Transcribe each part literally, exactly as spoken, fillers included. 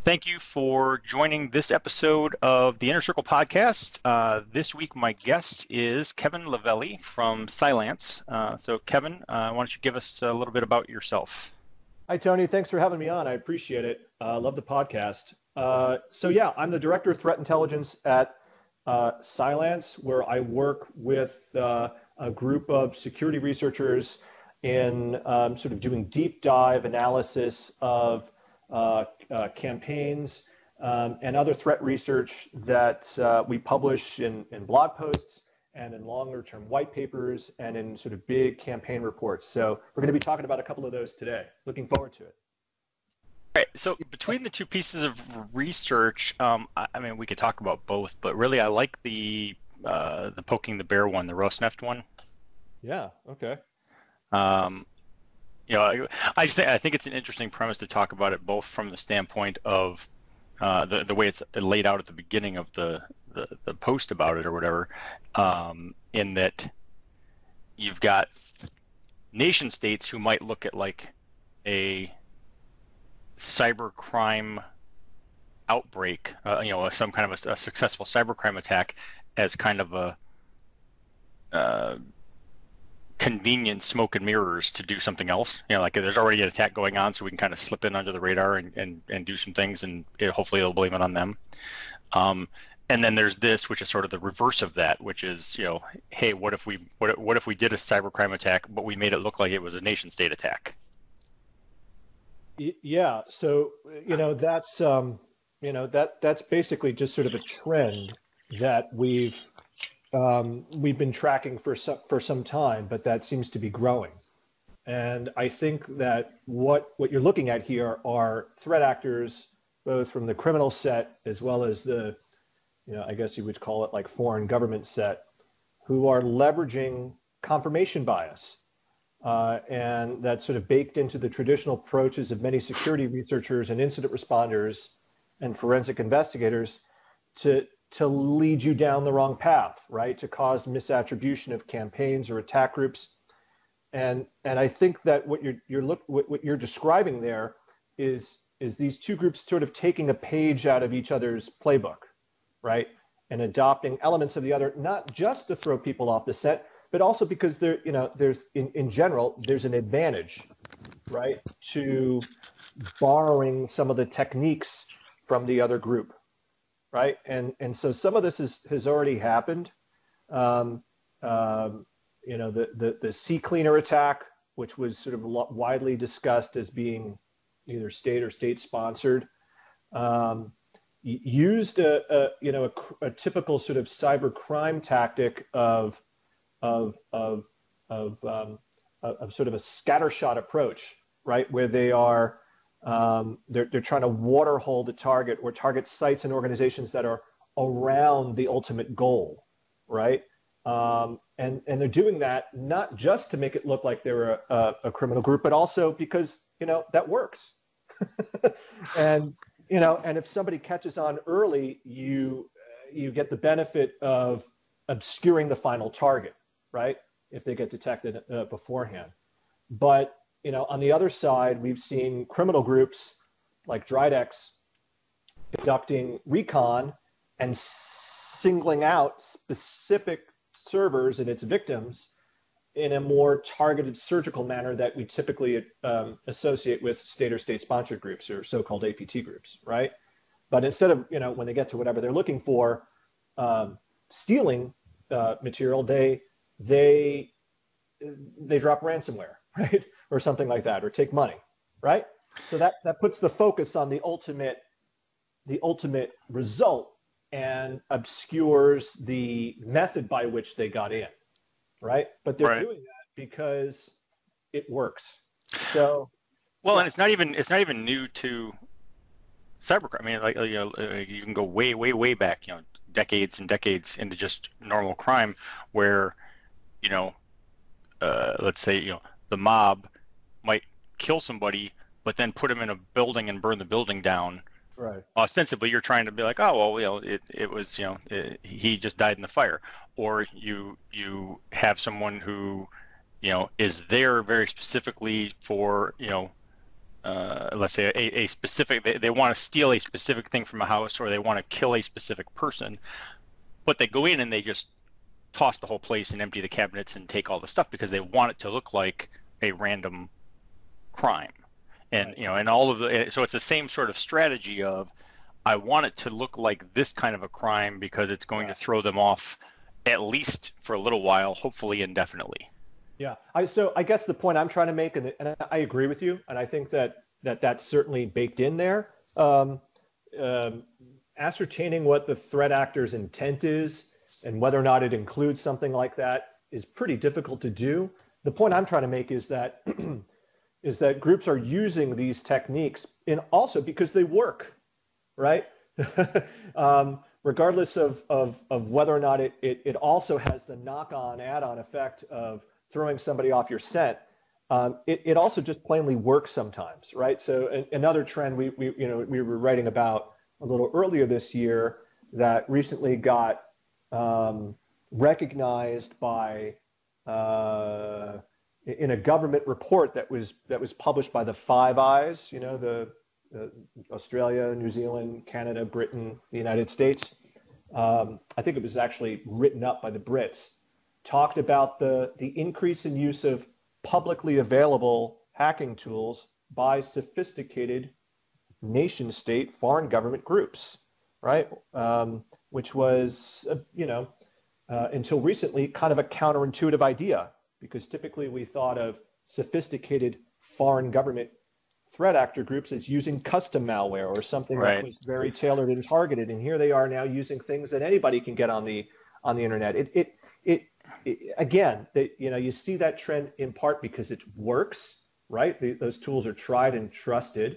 Thank you for joining this episode of the Inner Circle podcast. Uh, this week, my guest is Kevin Lavelli from Cylance. Uh, so, Kevin, uh, why don't you give us a little bit about yourself? Hi, Tony. Thanks for having me on. I appreciate it. Uh, love the podcast. Uh, so, yeah, I'm the Director of Threat Intelligence at uh, Cylance, where I work with uh, a group of security researchers in um, sort of doing deep dive analysis of uh, uh, campaigns um, and other threat research that uh, we publish in, in blog posts and in longer term white papers and in sort of big campaign reports. So we're going to be talking about a couple of those today. Looking forward to it. All right. So between the two pieces of research, um, I, I mean, we could talk about both, but really I like the uh, the poking the bear one, the Rosneft one. Yeah. Okay. Um, you know, I, I just think, I think it's an interesting premise to talk about it both from the standpoint of uh, the the way it's laid out at the beginning of the the, the post about it or whatever, um, in that you've got nation states who might look at like a cybercrime outbreak, uh, you know, some kind of a, a successful cybercrime attack as kind of a uh, convenient smoke and mirrors to do something else. You know, like there's already an attack going on, so we can kind of slip in under the radar and, and, and do some things, and it, hopefully they'll blame it on them. Um, and then there's this, which is sort of the reverse of that, which is, you know, hey, what if we what, what if we did a cybercrime attack, but we made it look like it was a nation state attack? Yeah. So, you know, that's, um, you know, that that's basically just sort of a trend that we've um, we've been tracking for some, for some time, but that seems to be growing. And I think that what what you're looking at here are threat actors, both from the criminal set as well as the, you know, I guess you would call it like foreign government set, who are leveraging confirmation bias. Uh, and that's sort of baked into the traditional approaches of many security researchers and incident responders and forensic investigators to to lead you down the wrong path, right? To cause misattribution of campaigns or attack groups. And and I think that what you're you're look what, what you're describing there is is these two groups sort of taking a page out of each other's playbook, right? And adopting elements of the other, not just to throw people off the set, but also because there, you know, there's in, in general, there's an advantage, right, to borrowing some of the techniques from the other group, right? And and so some of this is, has already happened. Um, um, you know, the, the, the CCleaner attack, which was sort of widely discussed as being either state or state sponsored, um, used a, a you know a, a typical sort of cyber crime tactic of of of of, um, of sort of a scattershot approach, right, where they are um, they're they're trying to waterhole the target or target sites and organizations that are around the ultimate goal, right? Um, and and they're doing that not just to make it look like they're a, a, a criminal group, but also because, you know, that works. and you know, and if somebody catches on early, you you get the benefit of obscuring the final target, right? If they get detected uh, beforehand. But, you know, on the other side, we've seen criminal groups like Dridex conducting recon and singling out specific servers and its victims in a more targeted surgical manner that we typically um, associate with state or state sponsored groups or so-called A P T groups, right? But instead of, you know, when they get to whatever they're looking for, um, stealing uh, material, they they they drop ransomware, right, or something like that, or take money, right? So that that puts the focus on the ultimate the ultimate result and obscures the method by which they got in, right? But they're Right. doing that because it works. So Well, yeah. and it's not even it's not even new to cybercrime. I mean, like, you know, you can go way, way, way back, you know, decades and decades into just normal crime, where, you know, uh, let's say, you know, the mob might kill somebody, but then put them in a building and burn the building down. Right. Ostensibly, you're trying to be like, oh well, you know, it it was, you know, it, he just died in the fire, or you you have someone who, you know, is there very specifically for, you know, uh, let's say a, a specific, they, they want to steal a specific thing from a house, or they want to kill a specific person, but they go in and they just toss the whole place and empty the cabinets and take all the stuff because they want it to look like a random crime. And Right. you know, and all of the, so it's the same sort of strategy of, I want it to look like this kind of a crime because it's going to Right. throw them off at least for a little while, hopefully indefinitely. Yeah. I so I guess the point I'm trying to make, and, and I agree with you, and I think that that that's certainly baked in there. Um, um, Ascertaining what the threat actor's intent is and whether or not it includes something like that is pretty difficult to do. The point I'm trying to make is that is that groups are using these techniques in also because they work, right? um, regardless of, of, of whether or not it, it, it also has the knock-on add-on effect of throwing somebody off your scent. Um, it, it also just plainly works sometimes, right? So a, another trend we, we, you know, we were writing about a little earlier this year that recently got um, recognized by uh, in a government report that was that was published by the Five Eyes, you know, the, the Australia, New Zealand, Canada, Britain, the United States. Um, I think it was actually written up by the Brits. Talked about the the increase in use of publicly available hacking tools by sophisticated nation state foreign government groups, right? Um, which was, uh, you know, uh, until recently kind of a counterintuitive idea, because typically we thought of sophisticated foreign government threat actor groups as using custom malware or something Right. that was very tailored and targeted. And here they are now using things that anybody can get on the on the internet. It it it, it again, they, you know, you see that trend in part because it works, right? The, those tools are tried and trusted,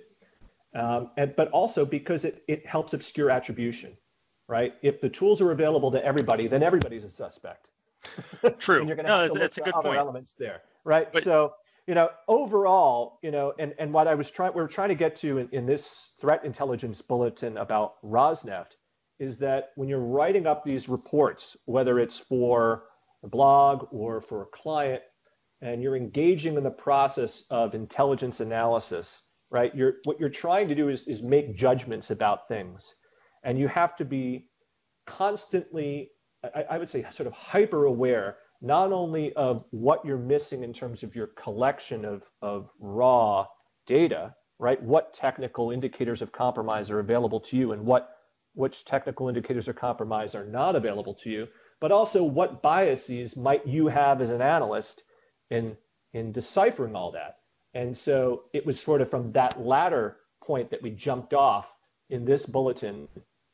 um, and but also because it it helps obscure attribution, right? If the tools are available to everybody, then everybody's a suspect. True. And you're going to No, have that's, to look that's a for good other point. elements there, right? But So, you know, overall, you know, and, and what I was trying, we were trying to get to in, in this threat intelligence bulletin about Rosneft is that when you're writing up these reports, whether it's for a blog or for a client, and you're engaging in the process of intelligence analysis, right? You're, what you're trying to do is, is make judgments about things. And you have to be constantly, I, I would say, sort of hyper aware, not only of what you're missing in terms of your collection of, of raw data, right? What technical indicators of compromise are available to you and what which technical indicators of compromise are not available to you, but also what biases might you have as an analyst in, in deciphering all that. And so it was sort of from that latter point that we jumped off in this bulletin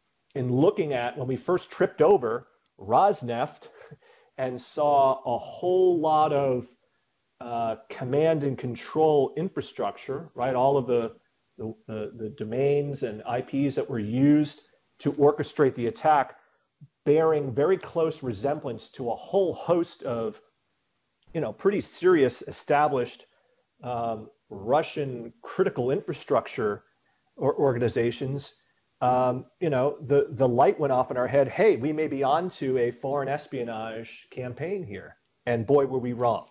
in looking at when we first tripped over Rosneft and saw a whole lot of uh, command and control infrastructure, right? All of the, the, the, the domains and I Ps that were used to orchestrate the attack, bearing very close resemblance to a whole host of, you know, pretty serious established um, Russian critical infrastructure or organizations. Um, you know, the, the light went off in our head. Hey, we may be onto a foreign espionage campaign here. And boy, were we wrong.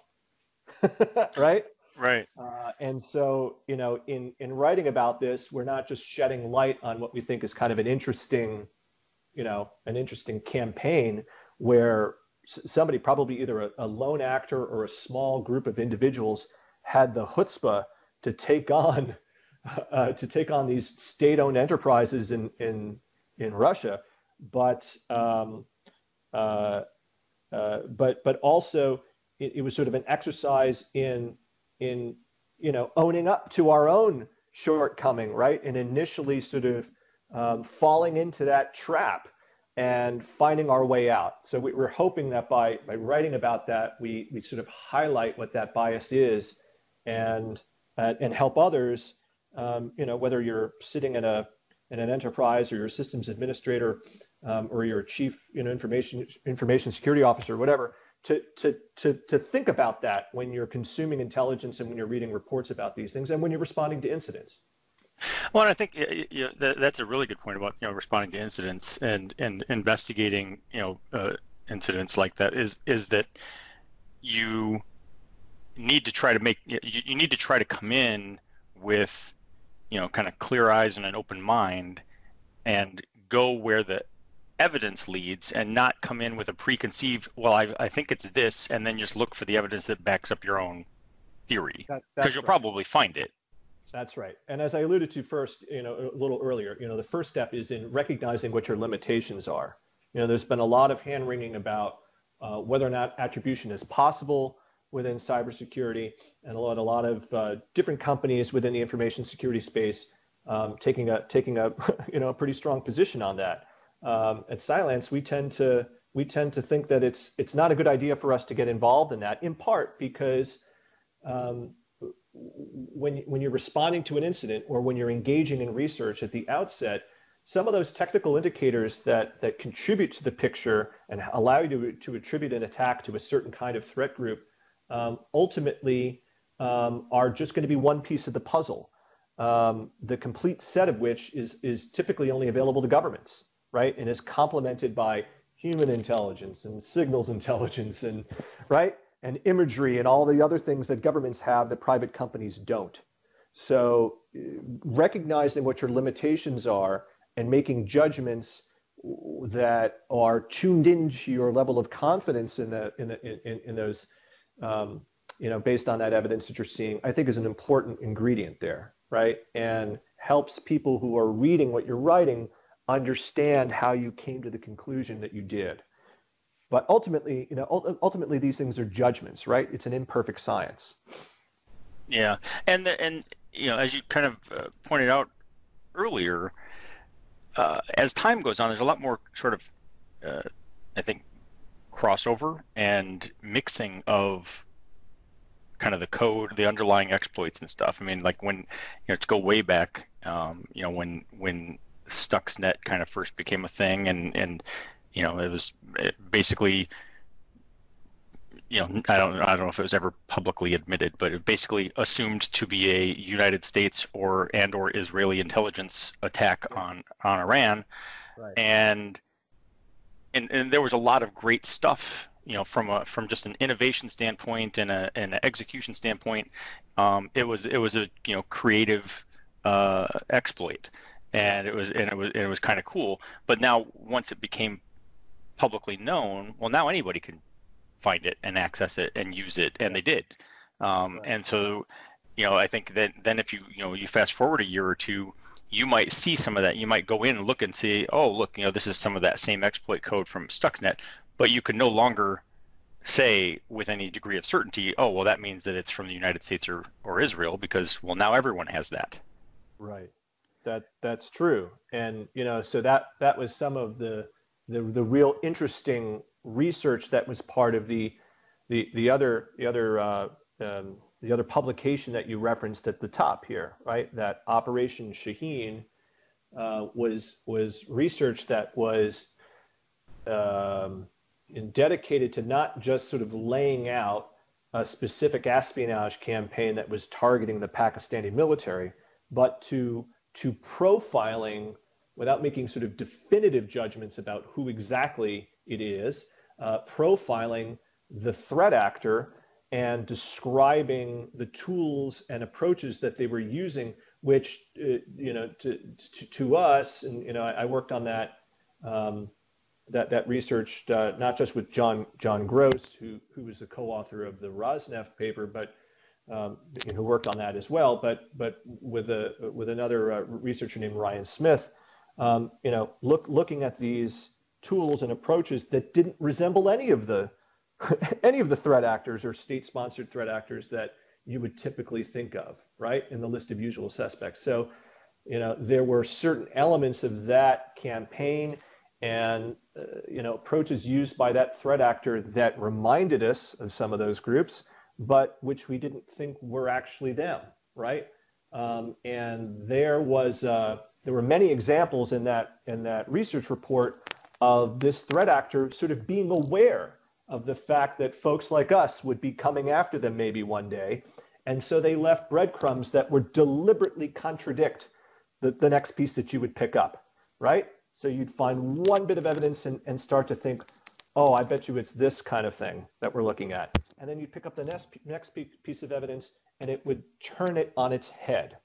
Right? right. Uh, and so, you know, in, in writing about this, we're not just shedding light on what we think is kind of an interesting, you know, an interesting campaign where s- somebody, probably either a, a lone actor or a small group of individuals, had the chutzpah to take on uh, to take on these state-owned enterprises in in in Russia, but um, uh, uh, but but also it, it was sort of an exercise in in you know owning up to our own shortcoming, right? And initially sort of um, falling into that trap and finding our way out. So we, we're hoping that by by writing about that, we we sort of highlight what that bias is, and uh, and help others. Um, you know, whether you're sitting in a in an enterprise or you're a systems administrator um, or you're a chief, you know, information information security officer, or whatever, to to to to think about that when you're consuming intelligence and when you're reading reports about these things and when you're responding to incidents. Well, and I think y- y- that, that's a really good point about you know responding to incidents and and investigating you know uh, incidents like that. Is is that you need to try to make you, you need to try to come in with, you know, kind of clear eyes and an open mind, and go where the evidence leads, and not come in with a preconceived, well, I, I think it's this, and then just look for the evidence that backs up your own theory, That, because that's you'll right. probably find it. That's right. And as I alluded to first, you know, a little earlier, you know, the first step is in recognizing what your limitations are. You know, there's been a lot of hand wringing about uh, whether or not attribution is possible within cybersecurity, and a lot, a lot of uh, different companies within the information security space um, taking a taking a you know a pretty strong position on that. Um, at Cylance, we tend to we tend to think that it's it's not a good idea for us to get involved in that, in part because um, when when you're responding to an incident, or when you're engaging in research at the outset, some of those technical indicators that that contribute to the picture and allow you to, to attribute an attack to a certain kind of threat group um, ultimately um, are just going to be one piece of the puzzle, um, the complete set of which is is typically only available to governments, right? And is complemented by human intelligence and signals intelligence and right and imagery and all the other things that governments have that private companies don't. So recognizing what your limitations are and making judgments that are tuned into your level of confidence in the, in, the, in, in those, um, you know, based on that evidence that you're seeing, I think is an important ingredient there, right? And helps people who are reading what you're writing understand how you came to the conclusion that you did. But ultimately, you know, ultimately these things are judgments, right? It's an imperfect science. Yeah, and the, and you know, as you kind of uh, pointed out earlier, uh, as time goes on, there's a lot more sort of, uh, I think, crossover and mixing of kind of the code, the underlying exploits and stuff. I mean, like when, you know, to go way back, um, you know, when when Stuxnet kind of first became a thing, and and you know, it was basically, you know, I don't I don't know if it was ever publicly admitted, but it basically assumed to be a United States or and or Israeli intelligence attack on on Iran, right. and and and there was a lot of great stuff, you know, from a from just an innovation standpoint and a and an execution standpoint. Um, it was it was a you know creative uh, exploit, and it was and it was and it was kind of cool. But now once it became publicly known, well, now anybody can find it and access it and use it, and they did. Um, Right. and so, you know, I think that then if you you know you fast forward a year or two, you might see some of that. You might go in and look and see, oh, look, you know, this is some of that same exploit code from Stuxnet, but you can no longer say with any degree of certainty, oh, well, that means that it's from the United States or, or Israel, because, well, now everyone has that. Right. That that's true. And, you know, so that that was some of the the, the real interesting research that was part of the the the other the other uh, um, the other publication that you referenced at the top here, right? That Operation Shaheen uh, was was research that was um, dedicated to not just sort of laying out a specific espionage campaign that was targeting the Pakistani military, but to to profiling without making sort of definitive judgments about who exactly it is, uh, profiling the threat actor and describing the tools and approaches that they were using, which, uh, you know, to, to, to us, and, you know, I, I worked on that, um, that, that research, uh, not just with John, John Gross, who, who was the co-author of the Rosneft paper, but um, who worked on that as well, but, but with, a, with another uh, researcher named Ryan Smith, um, you know, look, looking at these tools and approaches that didn't resemble any of the any of the threat actors or state-sponsored threat actors that you would typically think of, right, in the list of usual suspects. So, you know, there were certain elements of that campaign and, uh, you know, approaches used by that threat actor that reminded us of some of those groups, but which we didn't think were actually them, right? Um, and there was, uh, there were many examples in that in that research report of this threat actor sort of being aware of the fact that folks like us would be coming after them maybe one day. And so they left breadcrumbs that would deliberately contradict the, the next piece that you would pick up, right? So you'd find one bit of evidence and, and start to think, oh, I bet you it's this kind of thing that we're looking at. And then you'd pick up the next, next piece of evidence and it would turn it on its head,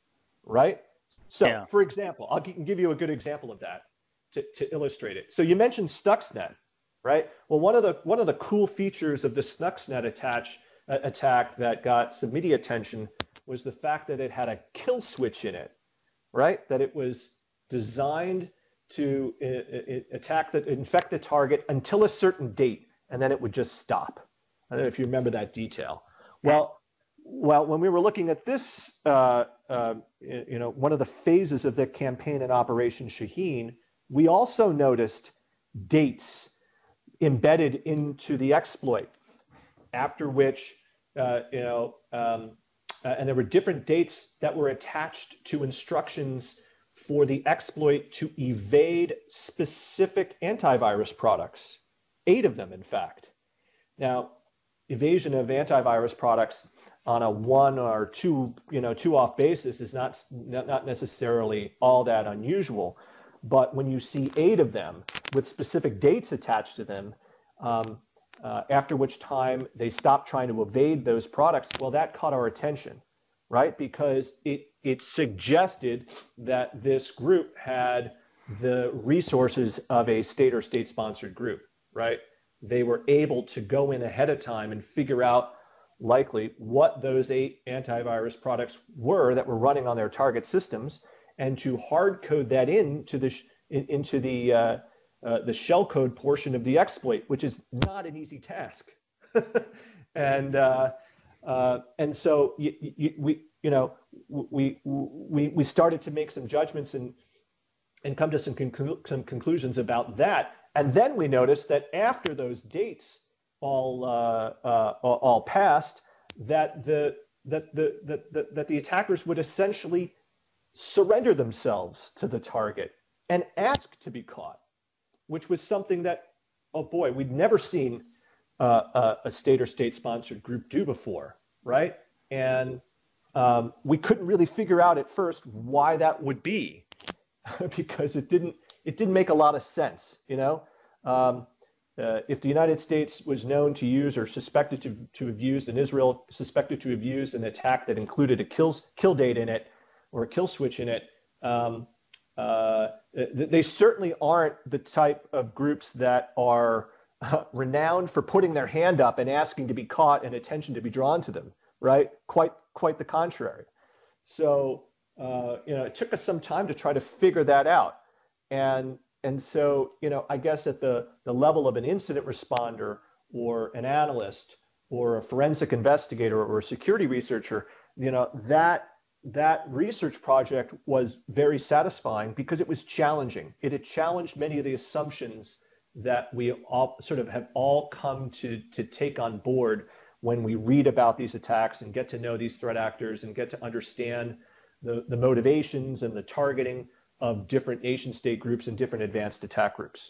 right? So, Yeah. for example, I'll g- give you a good example of that to, to illustrate it. So you mentioned Stuxnet, right? Well, one of the one of the cool features of the Stuxnet attach, uh, attack that got some media attention was the fact that it had a kill switch in it, right? That it was designed to uh, uh, attack the infect the target until a certain date, and then it would just stop. I don't know if you remember that detail. Well, well, when we were looking at this, uh, uh, you know, one of the phases of the campaign in Operation Shaheen, we also noticed dates embedded into the exploit, after which, uh, you know, um, uh, and there were different dates that were attached to instructions for the exploit to evade specific antivirus products, eight of them, in fact. Now, evasion of antivirus products on a one or two, you know, two off basis is not, not necessarily all that unusual. But when you see eight of them with specific dates attached to them, um, uh, after which time they stopped trying to evade those products, well, that caught our attention, right? Because it, it suggested that this group had the resources of a state or state-sponsored group, right? They were able to go in ahead of time and figure out likely what those eight antivirus products were that were running on their target systems, and to hard code that into the in, into the uh, uh, the shellcode portion of the exploit, which is not an easy task. and uh, uh, and so you, you, we you know we we we started to make some judgments and and come to some conclu- some conclusions about that. And then we noticed that after those dates all uh, uh, all passed, that the that the that, that that the attackers would essentially surrender themselves to the target and ask to be caught, which was something that, oh boy, we'd never seen uh, a, a state or state-sponsored group do before, right? And um, we couldn't really figure out at first why that would be, because it didn't it didn't make a lot of sense, you know. Um, uh, if the United States was known to use or suspected to, to have used, and Israel suspected to have used an attack that included a kill, kill date in it or a kill switch in it, um, uh, they certainly aren't the type of groups that are uh, renowned for putting their hand up and asking to be caught and attention to be drawn to them, right? Quite, quite the contrary. So, uh, you know, it took us some time to try to figure that out. And And so, you know, I guess at the, the level of an incident responder or an analyst or a forensic investigator or a security researcher, you know, that that research project was very satisfying because it was challenging. It had challenged many of the assumptions that we all sort of have all come to, to take on board when we read about these attacks and get to know these threat actors and get to understand the, the motivations and the targeting of different nation state groups and different advanced attack groups.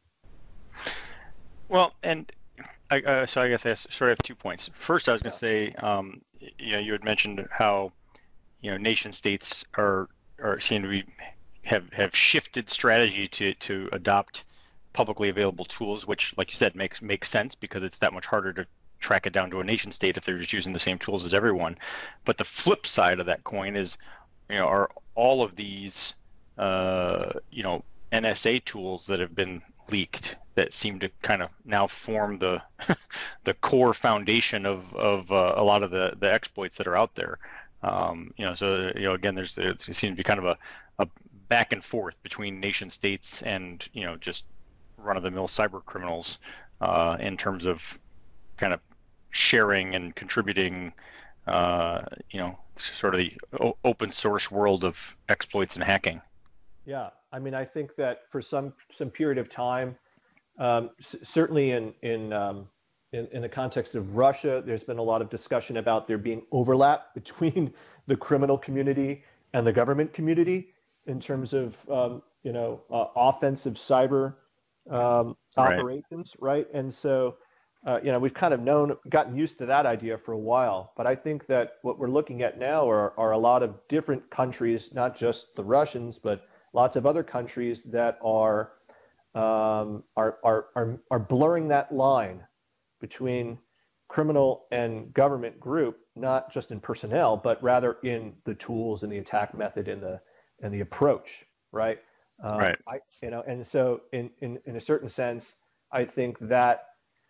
Well, and I, uh, so I guess I sort of have two points. First, I was going to Yeah. say, um, you know, you had mentioned how, you know, nation states are are seem to be have have shifted strategy to to adopt publicly available tools, which, like you said, makes makes sense because it's that much harder to track it down to a nation state if they're just using the same tools as everyone. But the flip side of that coin is, you know, are all of these Uh, you know, N S A tools that have been leaked that seem to kind of now form the the core foundation of of uh, a lot of the the exploits that are out there. Um, you know, so you know, again, there's there seems to be kind of a, a back and forth between nation states and, you know, just run-of-the-mill cyber criminals uh, in terms of kind of sharing and contributing. Uh, you know, sort of the o- open source world of exploits and hacking. Yeah, I mean, I think that for some some period of time, um, c- certainly in in, um, in in the context of Russia, there's been a lot of discussion about there being overlap between the criminal community and the government community in terms of um, you know uh, offensive cyber um, Right. operations, right? And so uh, you know we've kind of known gotten used to that idea for a while, but I think that what we're looking at now are are a lot of different countries, not just the Russians, but lots of other countries that are, um, are, are, are, are blurring that line between criminal and government group, not just in personnel, but rather in the tools and the attack method and the and the approach, right? Um, Right. I, you know, and so in, in, in a certain sense, I think that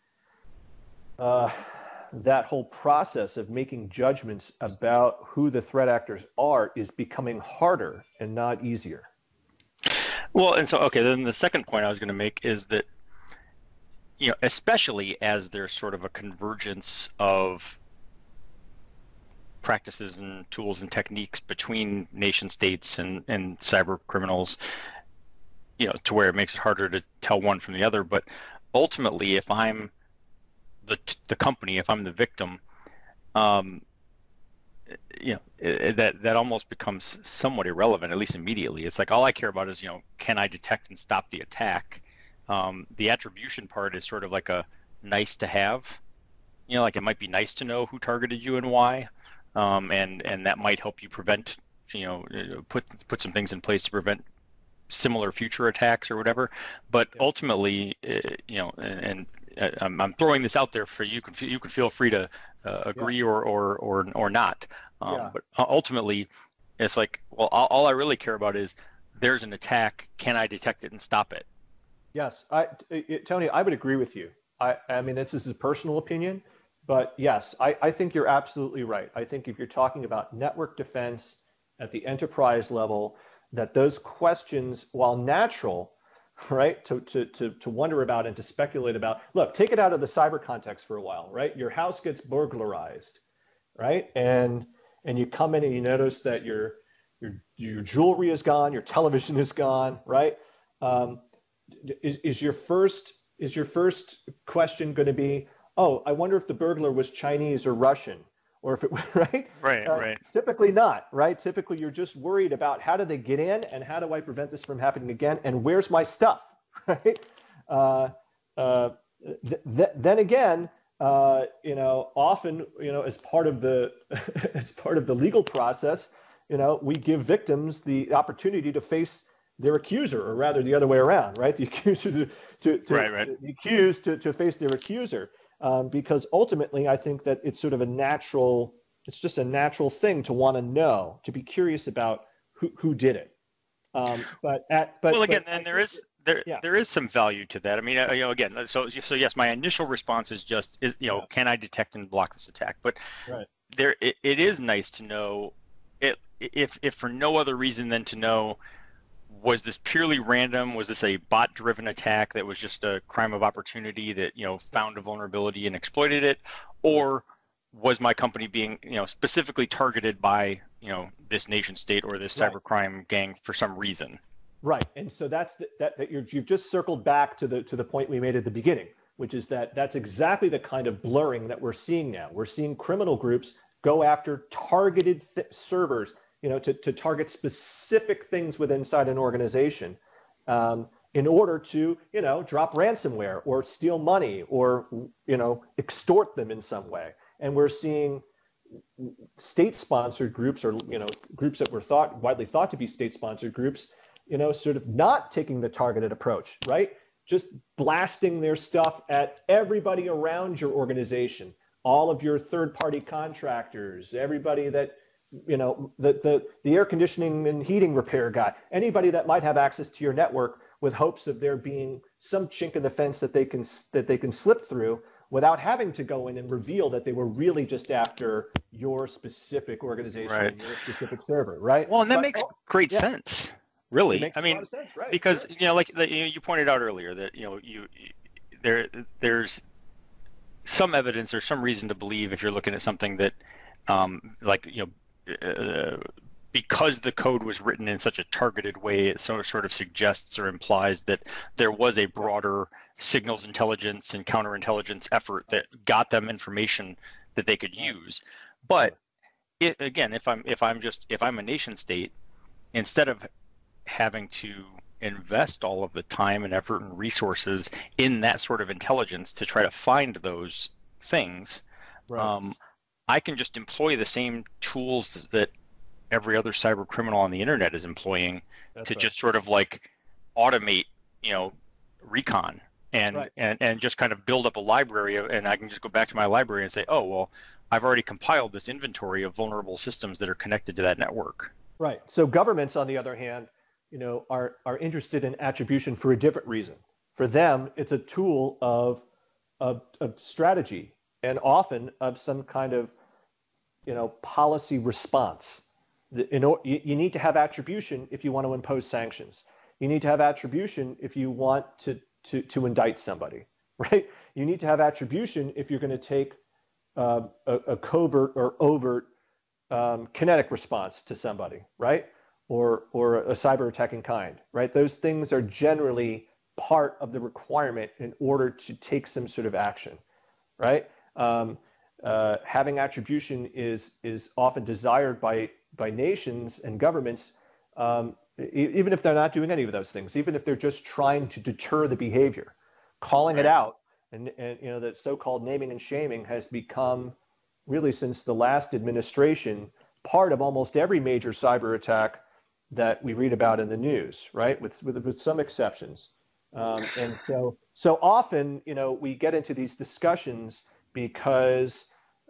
uh, that whole process of making judgments about who the threat actors are is becoming harder and not easier. Well, and so, okay, then the second point I was going to make is that, you know, especially as there's sort of a convergence of practices and tools and techniques between nation states and, and cyber criminals, you know, to where it makes it harder to tell one from the other. But ultimately, if I'm the the company, if I'm the victim, um, you know, it, that that almost becomes somewhat irrelevant, at least immediately. It's like all I care about is, you know, can I detect and stop the attack? Um, the attribution part is sort of like a nice to have. You know, like it might be nice to know who targeted you and why, um, and and that might help you prevent, you know, put put some things in place to prevent similar future attacks or whatever. But Yeah. ultimately, uh, you know, and, and I'm, I'm throwing this out there for you. Can you can feel free to uh, agree Yeah. or or or or not. Um, Yeah. but ultimately, it's like, well, all, all I really care about is there's an attack. Can I detect it and stop it? Yes, I, it, Tony, I would agree with you. I, I mean, this is a personal opinion, but yes, I, I think you're absolutely right. I think if you're talking about network defense at the enterprise level, that those questions, while natural, right, to, to, to, to wonder about and to speculate about, look, take it out of the cyber context for a while, right? Your house gets burglarized, right? And and you come in and you notice that your your your jewelry is gone, your television is gone, right? Um, is, is your first is your first question going to be, oh, I wonder if the burglar was Chinese or Russian, or if it right? Right, Uh, right. typically not, right? Typically you're just worried about how do they get in and how do I prevent this from happening again, and where's my stuff, right? Uh, uh, th- th- then again, uh, you know, often, you know, as part of the as part of the legal process, you know, we give victims the opportunity to face their accuser, or rather the other way around, right? The accuser to, to, to Right, right. the accused to, to face their accuser, um, because ultimately I think that it's sort of a natural, it's just a natural thing to want to know, to be curious about who, who did it. Um, but at, but, Well, again, but and I there think is that, there yeah, there is some value to that. I mean, uh, you know, again, so so yes, my initial response is just, is, you know, yeah, can I detect and block this attack? But right, there, it, it is nice to know it, if if for no other reason than to know, was this purely random? Was this a bot-driven attack that was just a crime of opportunity that, you know, found a vulnerability and exploited it, right. or was my company being, you know, specifically targeted by, you know, this nation state or this Right. cybercrime gang for some reason? Right, and so that's the, that that you've you've just circled back to the to the point we made at the beginning, which is that that's exactly the kind of blurring that we're seeing now. We're seeing criminal groups go after targeted th- servers, you know, to to target specific things within inside an organization, um, in order to, you know, drop ransomware or steal money or, you know, extort them in some way. And we're seeing state-sponsored groups, or, you know, groups that were thought widely thought to be state-sponsored groups, you know, sort of not taking the targeted approach, right? Just blasting their stuff at everybody around your organization, all of your third-party contractors, everybody that, you know, the, the, the air conditioning and heating repair guy, anybody that might have access to your network, with hopes of there being some chink in the fence that they can that they can slip through without having to go in and reveal that they were really just after your specific organization Right. and your specific server, right? Well, and that But makes oh, great yeah, sense, it really. I makes a lot mean, of sense, right? because, Sure. you know, like the, you, know, you pointed out earlier that, you know, you there there's some evidence or some reason to believe, if you're looking at something that, um, like, you know, uh, because the code was written in such a targeted way, it sort of, sort of suggests or implies that there was a Right. broader signals intelligence and counterintelligence effort that got them information that they could Right. use. But Sure. it, again, if I'm if I'm just if I'm a nation state, instead of having to invest all of the time and effort and resources in that sort of intelligence to try to find those things, Right. um, I can just employ the same tools that every other cyber criminal on the internet is employing That's to right. just sort of like automate, you know, recon and Right. and and just kind of build up a library of, and I can just go back to my library and say, oh well, I've already compiled this inventory of vulnerable systems that are connected to that network. Right. So governments, on the other hand, you know, are are interested in attribution for a different reason. For them, it's a tool of of, of strategy and often of some kind of, you know, policy response. The- In, or- you you need to have attribution if you want to impose sanctions. You need to have attribution if you want to to to indict somebody, right? You need to have attribution if you're going to take uh, a, a covert or overt um, kinetic response to somebody, right? Or or a cyber attacking kind, right? Those things are generally part of the requirement in order to take some sort of action, right? Um, uh, having attribution is is often desired by by nations and governments, um, e- even if they're not doing any of those things, even if they're just trying to deter the behavior, calling it Right. out, and, and you know that so-called naming and shaming has become really since the last administration part of almost every major cyber attack that we read about in the news, right? With with, with some exceptions. Um, and so, so often, you know, we get into these discussions because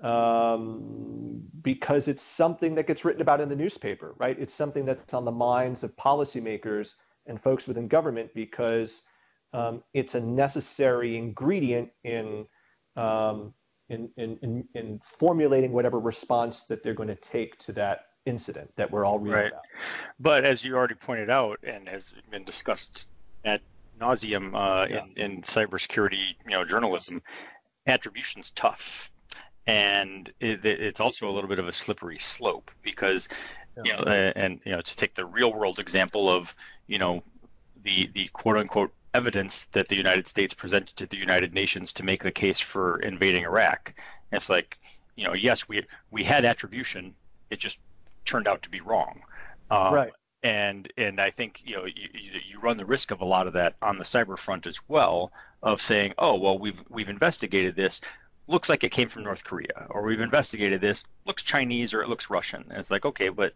um, because it's something that gets written about in the newspaper, right? It's something that's on the minds of policymakers and folks within government because um, it's a necessary ingredient in, um, in, in, in, in formulating whatever response that they're going to take to that incident that we're all reading Right. about. But as you already pointed out, and has been discussed at nauseum uh, Yeah. in in cybersecurity, you know, journalism, attribution's tough, and it, it's also a little bit of a slippery slope because, you know, uh, and you know, to take the real world example of, you know, the the quote unquote evidence that the United States presented to the United Nations to make the case for invading Iraq, it's like, you know, yes, we we had attribution, it just turned out to be wrong. Um, Right. and and I think, you know, you, you run the risk of a lot of that on the cyber front as well, of saying, oh well, we've we've investigated this, looks like it came from North Korea, or we've investigated this, looks Chinese or it looks Russian. And it's like, okay, but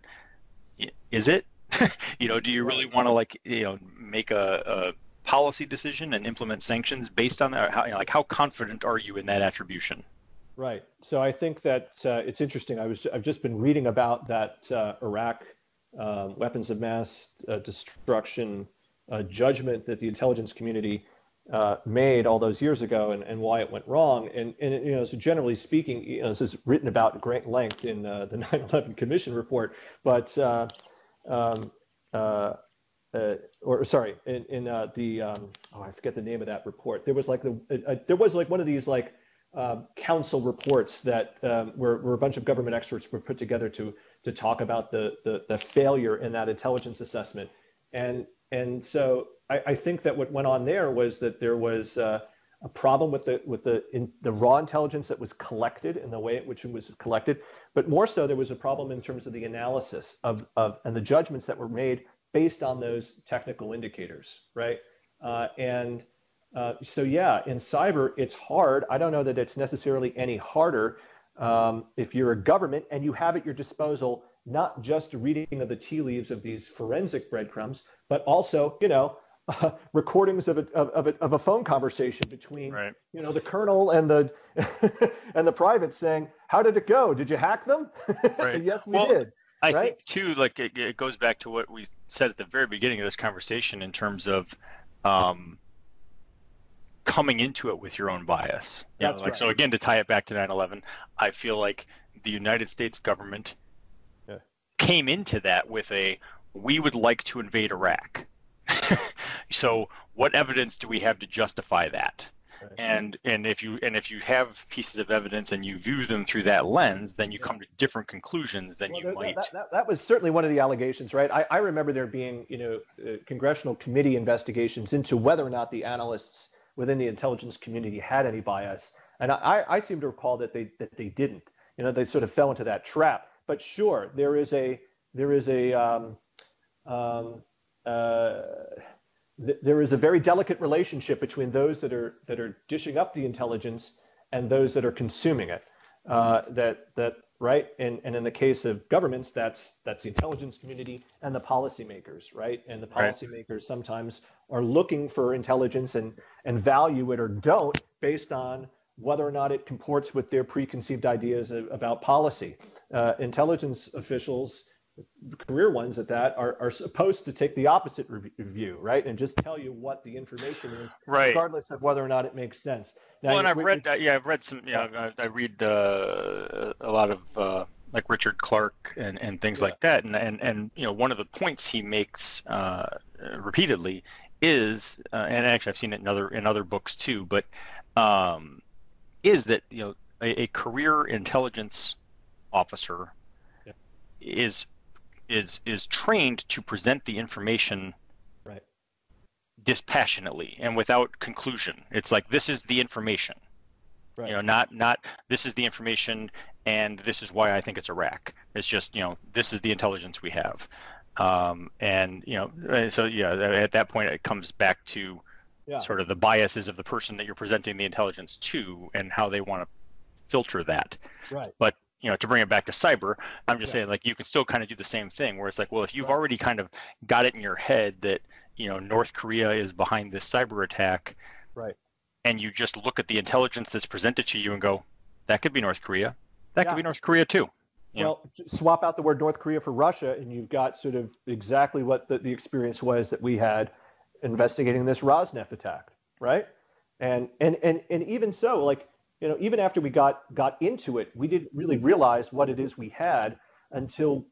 is it? You know, do you really want to, like, you know, make a, a policy decision and implement sanctions based on that? How, you know, like, how confident are you in that attribution? Right. So I think that uh, it's interesting. I was I've just been reading about that uh, Iraq um, weapons of mass uh, destruction uh, judgment that the intelligence community uh, made all those years ago, and, and why it went wrong. And and you know, so generally speaking, you know, this is written about at great length in uh, the nine eleven Commission report. But uh, um, uh, uh, or sorry, in, in uh, the um, oh, I forget the name of that report. There was like the uh, there was like one of these like um, council reports that um, where, where a bunch of government experts were put together to to talk about the the, the failure in that intelligence assessment. And and so I, I think that what went on there was that there was uh, a problem with the with the in, the raw intelligence that was collected and the way in which it was collected, but more so there was a problem in terms of the analysis of, of and the judgments that were made based on those technical indicators, right? Uh, and uh, so yeah, in cyber, it's hard. I don't know that it's necessarily any harder um, if you're a government and you have at your disposal not just a reading of the tea leaves of these forensic breadcrumbs, but also, you know, uh, recordings of a, of, a, of a phone conversation between, Right. you know, the colonel and the and the private saying, "How did it go? Did you hack them?" Right. Yes, we Well, did. I Right? think too, like, it, it goes back to what we said at the very beginning of this conversation in terms of um, coming into it with your own bias. You know, That's like, right. so again, to tie it back to nine eleven, I feel like the United States government Yeah. came into that with a, we would like to invade Iraq. So what evidence do we have to justify that? Right. And and if you and if you have pieces of evidence and you view them through that lens, then you Yeah. come to different conclusions than Well, you that, might. that, that, that was certainly one of the allegations, right? I, I remember there being, you know, uh, congressional committee investigations into whether or not the analysts within the intelligence community had any bias, and I, I seem to recall that they that they didn't. You know, they sort of fell into that trap. But sure, there is a there is a um, um, uh, th- there is a very delicate relationship between those that are that are dishing up the intelligence and those that are consuming it. Uh, that that right, and and in the case of governments, that's that's the intelligence community and the policymakers, right? And the Right. policymakers sometimes are looking for intelligence and and value it or don't based on whether or not it comports with their preconceived ideas about policy. Uh, intelligence officials, career ones at that, are, are supposed to take the opposite view, right? And just tell you what the information is, right, regardless of whether or not it makes sense. Now, well, and I've we, read, uh, yeah, I've read some, you know, yeah. I, I read uh, a lot of uh, like Richard Clarke and, and things yeah. like that. And, and, and, you know, one of the points he makes uh, repeatedly is, uh, and actually I've seen it in other, in other books too, but um, is that, you know, a, a career intelligence officer yeah. is is is trained to present the information right. dispassionately and without conclusion. It's like, this is the information, right. you know, not not this is the information and this is why I think it's Iraq. It's just, you know, this is the intelligence we have, um, and you know, so yeah, at that point it comes back to yeah. sort of the biases of the person that you're presenting the intelligence to and how they want to filter that. Right. But you know, to bring it back to cyber, I'm just yeah. saying, like, you can still kind of do the same thing where it's like, well, if you've right. already kind of got it in your head that, you know, North Korea is behind this cyber attack, right, and you just look at the intelligence that's presented to you and go, that could be North Korea. That yeah. could be North Korea too. You well, know? Swap out the word North Korea for Russia, and you've got sort of exactly what the, the experience was that we had investigating this Rosneft attack, right? And and and and even so, like, you know, even after we got got into it, we didn't really realize what it is we had until,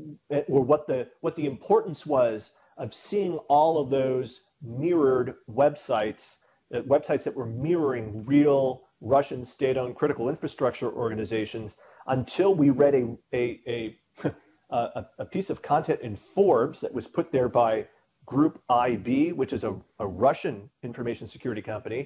or what the what the importance was of seeing all of those mirrored websites, uh, websites that were mirroring real Russian state-owned critical infrastructure organizations, until we read a a a, a, a piece of content in Forbes that was put there by Group I B, which is a, a Russian information security company.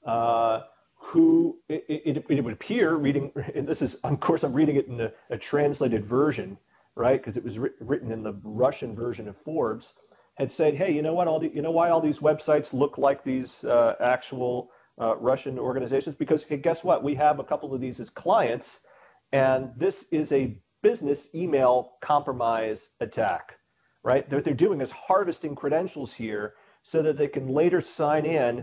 Uh, who it, it, it would appear reading, and this is, of course, I'm reading it in a, a translated version, right? Because it was ri- written in the Russian version of Forbes, had said, hey, you know what, all the, you know why all these websites look like these uh, actual uh, Russian organizations? Because, hey, guess what? We have a couple of these as clients, and this is a business email compromise attack, right? What they're doing is harvesting credentials here so that they can later sign in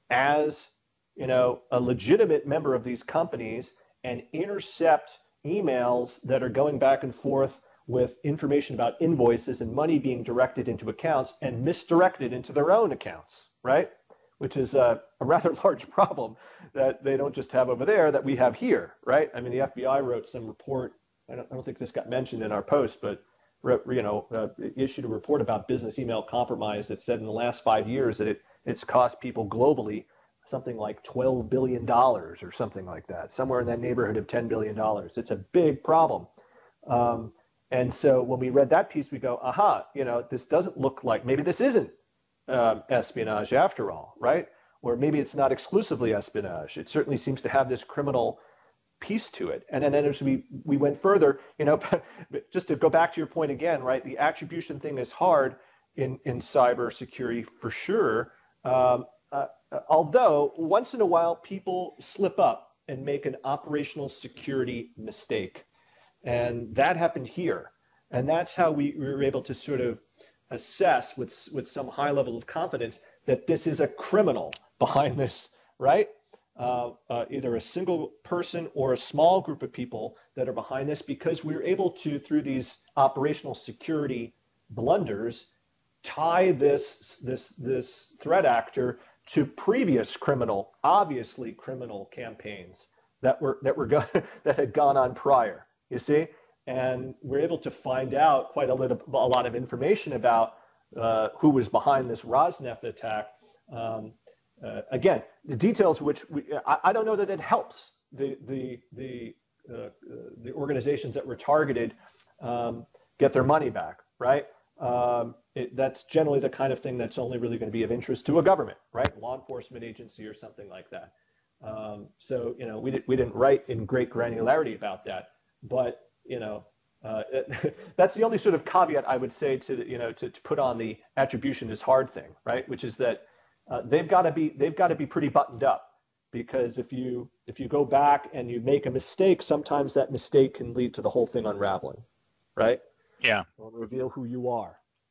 as, you know, a legitimate member of these companies and intercept emails that are going back and forth with information about invoices and money being directed into accounts and misdirected into their own accounts, right? Which is a, a rather large problem that they don't just have over there, that we have here, right? I mean, the F B I wrote some report, I don't, I don't think this got mentioned in our post, but you know, uh, issued a report about business email compromise that said in the last five years that it it's cost people globally something like twelve billion dollars or something like that, somewhere in that neighborhood of ten billion dollars. It's a big problem. Um, and so when we read that piece, we go, aha, you know, this doesn't look like, maybe this isn't um, espionage after all, right? Or maybe it's not exclusively espionage. It certainly seems to have this criminal piece to it. And then as we, we went further, you know, just to go back to your point again, right? The attribution thing is hard in, in cybersecurity for sure. Um, uh, although once in a while people slip up and make an operational security mistake. And that happened here. And that's how we, we were able to sort of assess with, with some high level of confidence that this is a criminal behind this, right? Uh, uh, either a single person or a small group of people that are behind this, because we were able to, through these operational security blunders, tie this, this, this threat actor to previous criminal, obviously criminal campaigns that were that were go- that had gone on prior. You see, and we're able to find out quite a little, a lot of information about uh, who was behind this Rosneft attack. Um, uh, again, the details which we, I, I don't know that it helps the the the uh, uh, the organizations that were targeted um, get their money back, right? Um, it, that's generally the kind of thing that's only really going to be of interest to a government, right? Law enforcement agency or something like that. Um, so, you know, we, did, we didn't write in great granularity about that, but, you know, uh, it, that's the only sort of caveat I would say to, you know, to, to put on the attribution is hard thing, right? Which is that uh, they've got to be, they've got to be pretty buttoned up, because if you, if you go back and you make a mistake, sometimes that mistake can lead to the whole thing unraveling, right? Yeah. Or reveal who you are.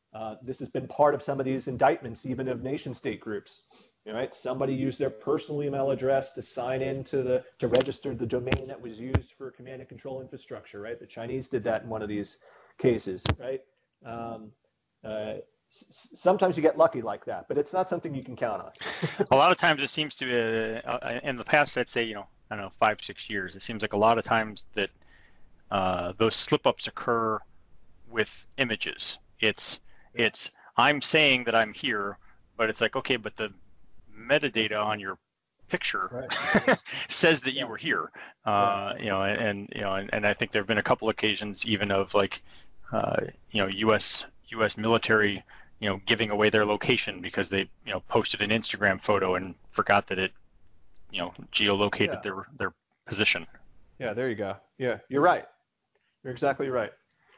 Uh, this has been part of some of these indictments, even of nation state groups. Right? Somebody used their personal email address to sign into the, to register the domain that was used for command and control infrastructure, right? The Chinese did that in one of these cases, right? Um, uh, s- sometimes you get lucky like that, but it's not something you can count on. A lot of times it seems to, uh, in the past, I'd say, you know, I don't know, five, six years, it seems like a lot of times that uh, those slip-ups occur with images. It's, it's, I'm saying that I'm here, but it's like, okay, but the metadata on your picture right. says that yeah. you were here, uh, yeah. you know, and, and you know, and, and I think there have been a couple occasions even of like, uh, you know, U S U S military, you know, giving away their location because they, you know, posted an Instagram photo and forgot that it, you know, geolocated yeah. their their position. Yeah, there you go. Yeah, you're right. You're exactly right.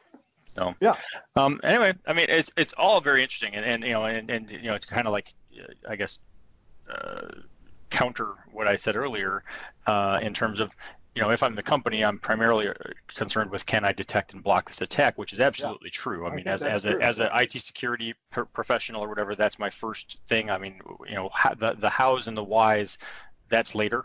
So yeah. Um, anyway, I mean, it's it's all very interesting, and, and you know, and, and you know, it's kind of like, I guess. Uh, counter what I said earlier uh, in terms of, you know, if I'm the company, I'm primarily concerned with can I detect and block this attack, which is absolutely yeah. true. I, I mean, as as a true. as an I T security per professional or whatever, that's my first thing. I mean, you know, the the hows and the whys, that's later.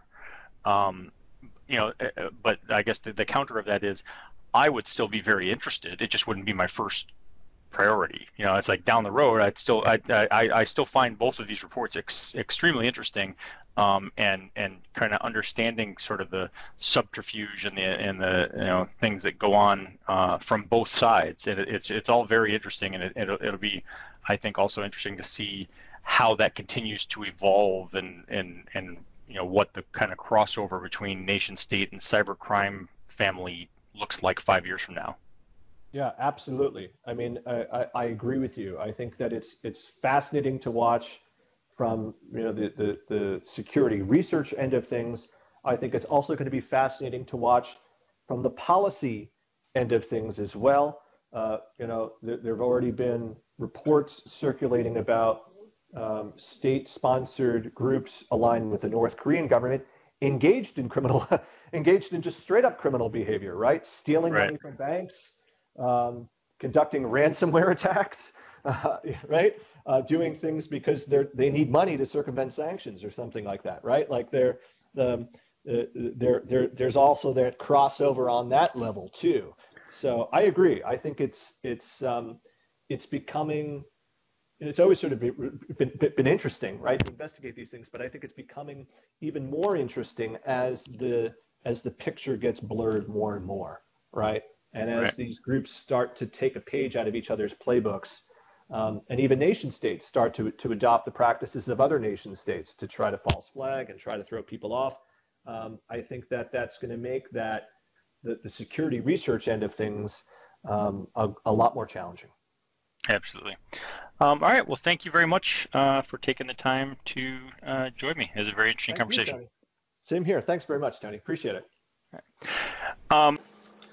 Um, you know, but I guess the, the counter of that is, I would still be very interested. It just wouldn't be my first priority. You know, it's like down the road, I'd still, I, I, I still find both of these reports ex extremely interesting, um, and and kind of understanding sort of the subterfuge and the and the you know things that go on uh, from both sides. It, it's it's all very interesting, and it, it'll it'll be, I think, also interesting to see how that continues to evolve, and and and you know what the kind of crossover between nation state and cybercrime family looks like five years from now. Yeah, absolutely. I mean, I, I, I agree with you. I think that it's it's fascinating to watch from you know the, the the security research end of things. I think it's also going to be fascinating to watch from the policy end of things as well. Uh, you know, there, there have already been reports circulating about um, state-sponsored groups aligned with the North Korean government engaged in criminal, engaged in just straight-up criminal behavior, right? Stealing right. money from banks. Um, conducting ransomware attacks, uh, right? Uh, doing things because they're they need money to circumvent sanctions or something like that, right? Like they're um, uh, there there there's also that crossover on that level too. So I agree. I think it's it's um, it's becoming. It's always sort of been, been, been interesting, right, to investigate these things. But I think it's becoming even more interesting as the as the picture gets blurred more and more, right? And as right. these groups start to take a page out of each other's playbooks, um, and even nation states start to, to adopt the practices of other nation states to try to false flag and try to throw people off, um, I think that that's going to make that the, the security research end of things um, a, a lot more challenging. Absolutely. Um, all right. Well, thank you very much uh, for taking the time to uh, join me. It was a very interesting Thank conversation. You, Same here. Thanks very much, Tony. Appreciate it. All right. Um,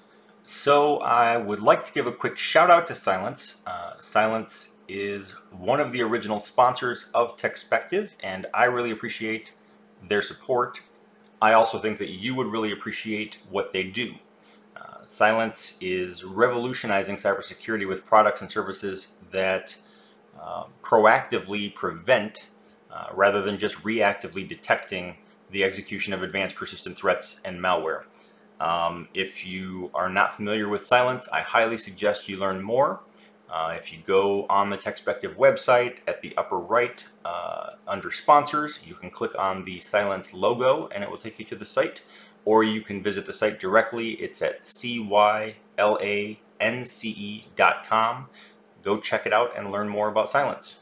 So I would like to give a quick shout out to Cylance. Uh, Cylance is one of the original sponsors of Techspective, and I really appreciate their support. I also think that you would really appreciate what they do. Uh, Cylance is revolutionizing cybersecurity with products and services that uh, proactively prevent, uh, rather than just reactively detecting, the execution of advanced persistent threats and malware. Um, if you are not familiar with Cylance, I highly suggest you learn more. Uh, if you go on the Techspective website at the upper right uh, under sponsors, you can click on the Cylance logo and it will take you to the site, or you can visit the site directly. It's at C Y L A N C E dot com. Go check it out and learn more about Cylance.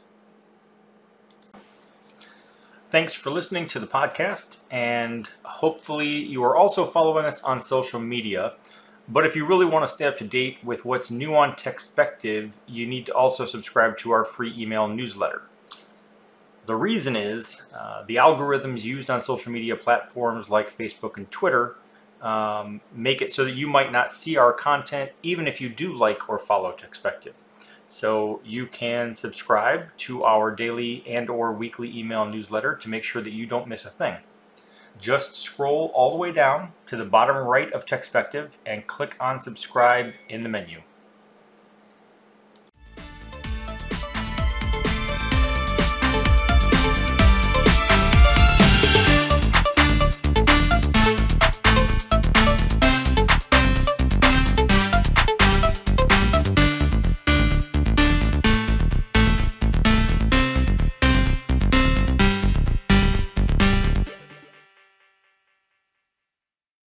Thanks for listening to the podcast, and hopefully you are also following us on social media. But if you really want to stay up to date with what's new on Techspective, you need to also subscribe to our free email newsletter. The reason is uh, the algorithms used on social media platforms like Facebook and Twitter um, make it so that you might not see our content even if you do like or follow Techspective. So you can subscribe to our daily and or weekly email newsletter to make sure that you don't miss a thing. Just scroll all the way down to the bottom right of Techspective and click on subscribe in the menu.